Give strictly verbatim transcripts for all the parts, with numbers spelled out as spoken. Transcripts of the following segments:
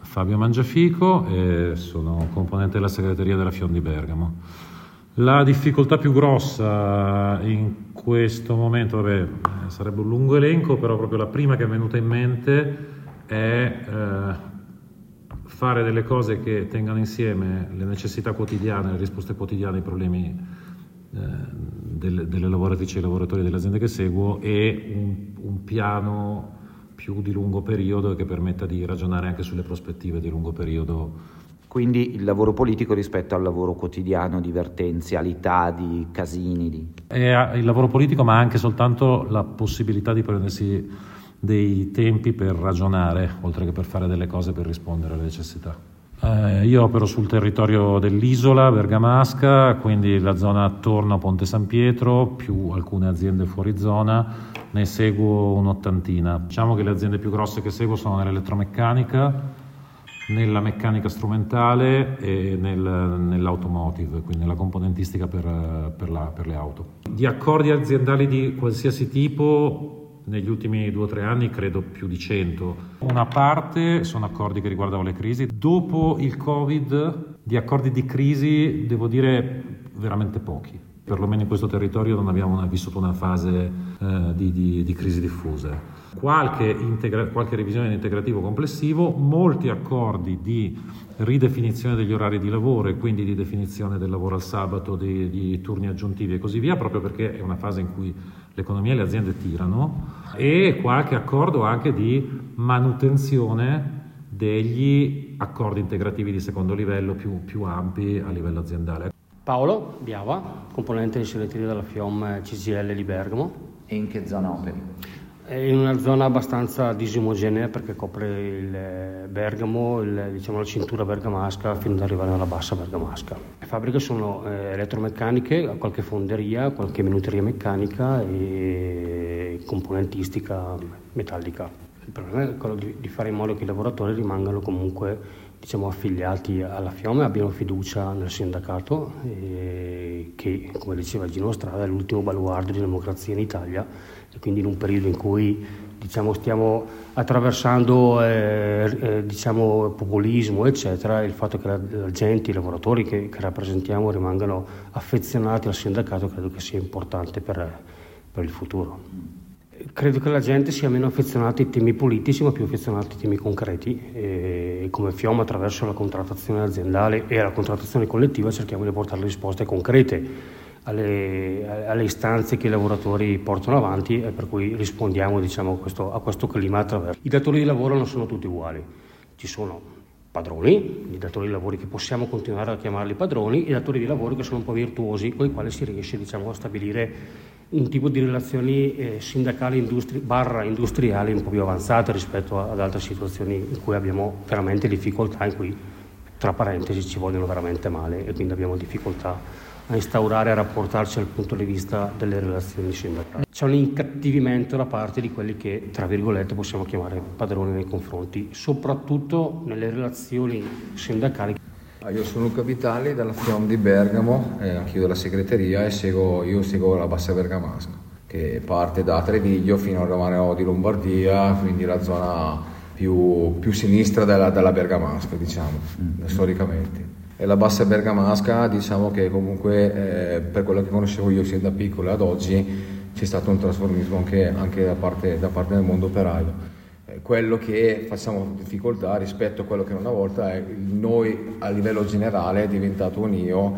Fabio Mangiafico e sono componente della segreteria della FIOM di Bergamo. La difficoltà più grossa in questo momento, vabbè, sarebbe un lungo elenco, però proprio la prima che è venuta in mente è eh, fare delle cose che tengano insieme le necessità quotidiane, le risposte quotidiane ai problemi eh, delle, delle lavoratrici e lavoratori delle aziende che seguo e un, un piano più di lungo periodo che permetta di ragionare anche sulle prospettive di lungo periodo. Quindi il lavoro politico rispetto al lavoro quotidiano di vertenzialità, di casini. Di... È il lavoro politico, ma anche soltanto la possibilità di prendersi dei tempi per ragionare, oltre che per fare delle cose per rispondere alle necessità. Eh, io opero sul territorio dell'isola bergamasca, quindi la zona attorno a Ponte San Pietro, più alcune aziende fuori zona, ne seguo un'ottantina. Diciamo che le aziende più grosse che seguo sono nell'elettromeccanica, nella meccanica strumentale e nel, nell'automotive, quindi nella componentistica per, per, la, per le auto. Di accordi aziendali di qualsiasi tipo, negli ultimi due o tre anni credo più di cento. Una parte sono accordi che riguardano le crisi. Dopo il Covid, di accordi di crisi, devo dire veramente pochi. Perlomeno in questo territorio non abbiamo vissuto una fase eh, di, di, di crisi diffuse. Qualche, integra- qualche revisione di integrativo complessivo, molti accordi di ridefinizione degli orari di lavoro e quindi di definizione del lavoro al sabato, di, di turni aggiuntivi e così via, proprio perché è una fase in cui l'economia e le aziende tirano, e qualche accordo anche di manutenzione degli accordi integrativi di secondo livello più, più ampi a livello aziendale. Paolo Biava, componente di segreteria della FIOM C G I L di Bergamo. E in che zona operi? È in una zona abbastanza disomogenea perché copre il Bergamo, il, diciamo la cintura bergamasca fino ad arrivare alla bassa bergamasca. Le fabbriche sono eh, elettromeccaniche, qualche fonderia, qualche minuteria meccanica e componentistica metallica. Il problema è quello di, di fare in modo che i lavoratori rimangano comunque diciamo affiliati alla FIOM e abbiano fiducia nel sindacato e che, come diceva Gino Strada, è l'ultimo baluardo di democrazia in Italia, e quindi in un periodo in cui diciamo stiamo attraversando eh, eh, diciamo populismo eccetera, il fatto che la, la gente, i lavoratori che, che rappresentiamo rimangano affezionati al sindacato credo che sia importante per, per il futuro. Credo che la gente sia meno affezionata ai temi politici ma più affezionata ai temi concreti, e come FIOM attraverso la contrattazione aziendale e la contrattazione collettiva cerchiamo di portare risposte concrete alle, alle istanze che i lavoratori portano avanti, e per cui rispondiamo diciamo, a, questo, a questo clima attraverso. I datori di lavoro non sono tutti uguali, ci sono padroni, i datori di lavoro che possiamo continuare a chiamarli padroni, e i datori di lavoro che sono un po' virtuosi, con i quali si riesce diciamo, a stabilire un tipo di relazioni eh, sindacali industri- barra industriali un po' più avanzate rispetto a, ad altre situazioni in cui abbiamo veramente difficoltà, in cui tra parentesi ci vogliono veramente male, e quindi abbiamo difficoltà a instaurare, a rapportarci dal punto di vista delle relazioni sindacali. C'è un incattivimento da parte di quelli che, tra virgolette, possiamo chiamare padroni nei confronti, soprattutto nelle relazioni sindacali. Io sono Luca Vitali dalla FIOM di Bergamo, eh, anch'io della segreteria, e seguo, io seguo la Bassa Bergamasca, che parte da Treviglio fino al Romaneo di Lombardia, quindi la zona più, più sinistra della, della Bergamasca, diciamo, mm. storicamente. E la Bassa Bergamasca, diciamo che comunque, eh, per quello che conoscevo io sin da piccolo ad oggi, c'è stato un trasformismo anche, anche da, parte, da parte del mondo operaio. Quello che facciamo difficoltà rispetto a quello che una volta è noi a livello generale è diventato un io,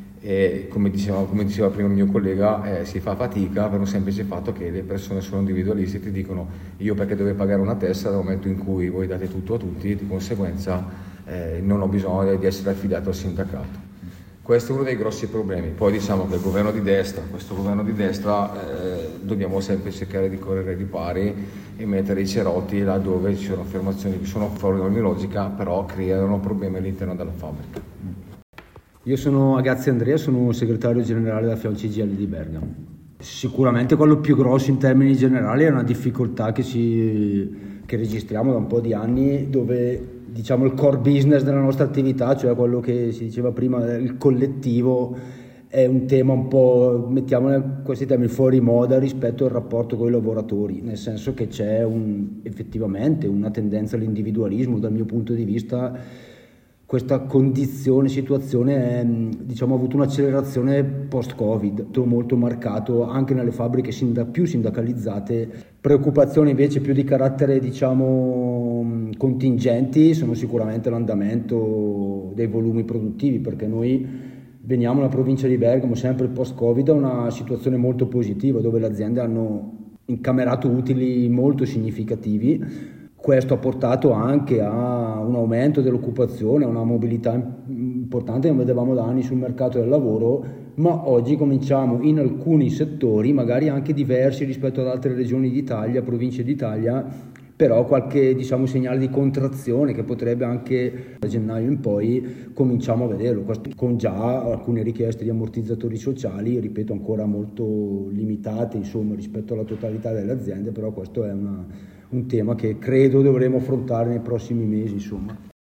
e come diceva, come diceva prima il mio collega eh, si fa fatica per un semplice fatto che le persone sono individualisti e ti dicono io perché devo pagare una tassa nel momento in cui voi date tutto a tutti, di conseguenza eh, non ho bisogno di essere affiliato al sindacato. Questo è uno dei grossi problemi. Poi diciamo che il governo di destra, questo governo di destra, eh, dobbiamo sempre cercare di correre ai ripari e mettere i cerotti laddove ci sono affermazioni che sono fuori da ogni logica, però creano problemi all'interno della fabbrica. Io sono Agazzi Andrea, sono segretario generale della FIOM C G I L di Bergamo. Sicuramente quello più grosso in termini generali è una difficoltà che, si, che registriamo da un po' di anni, dove diciamo il core business della nostra attività, cioè quello che si diceva prima, il collettivo, è un tema un po', mettiamolo questi termini, fuori moda rispetto al rapporto con i lavoratori, nel senso che c'è un, effettivamente una tendenza all'individualismo. Dal mio punto di vista questa condizione, situazione è, diciamo, ha avuto un'accelerazione post-Covid, molto marcato anche nelle fabbriche sindac- più sindacalizzate. Preoccupazioni invece più di carattere, diciamo, contingenti sono sicuramente l'andamento dei volumi produttivi, perché noi veniamo nella provincia di Bergamo, sempre post-Covid, a una situazione molto positiva dove le aziende hanno incamerato utili molto significativi. Questo ha portato anche a un aumento dell'occupazione, a una mobilità importante che vedevamo da anni sul mercato del lavoro, ma oggi cominciamo in alcuni settori, magari anche diversi rispetto ad altre regioni d'Italia, province d'Italia, però qualche, diciamo, segnale di contrazione che potrebbe anche da gennaio in poi cominciamo a vederlo, con già alcune richieste di ammortizzatori sociali, ripeto, ancora molto limitate, insomma, rispetto alla totalità delle aziende, però questo è una, un tema che credo dovremo affrontare nei prossimi mesi, insomma.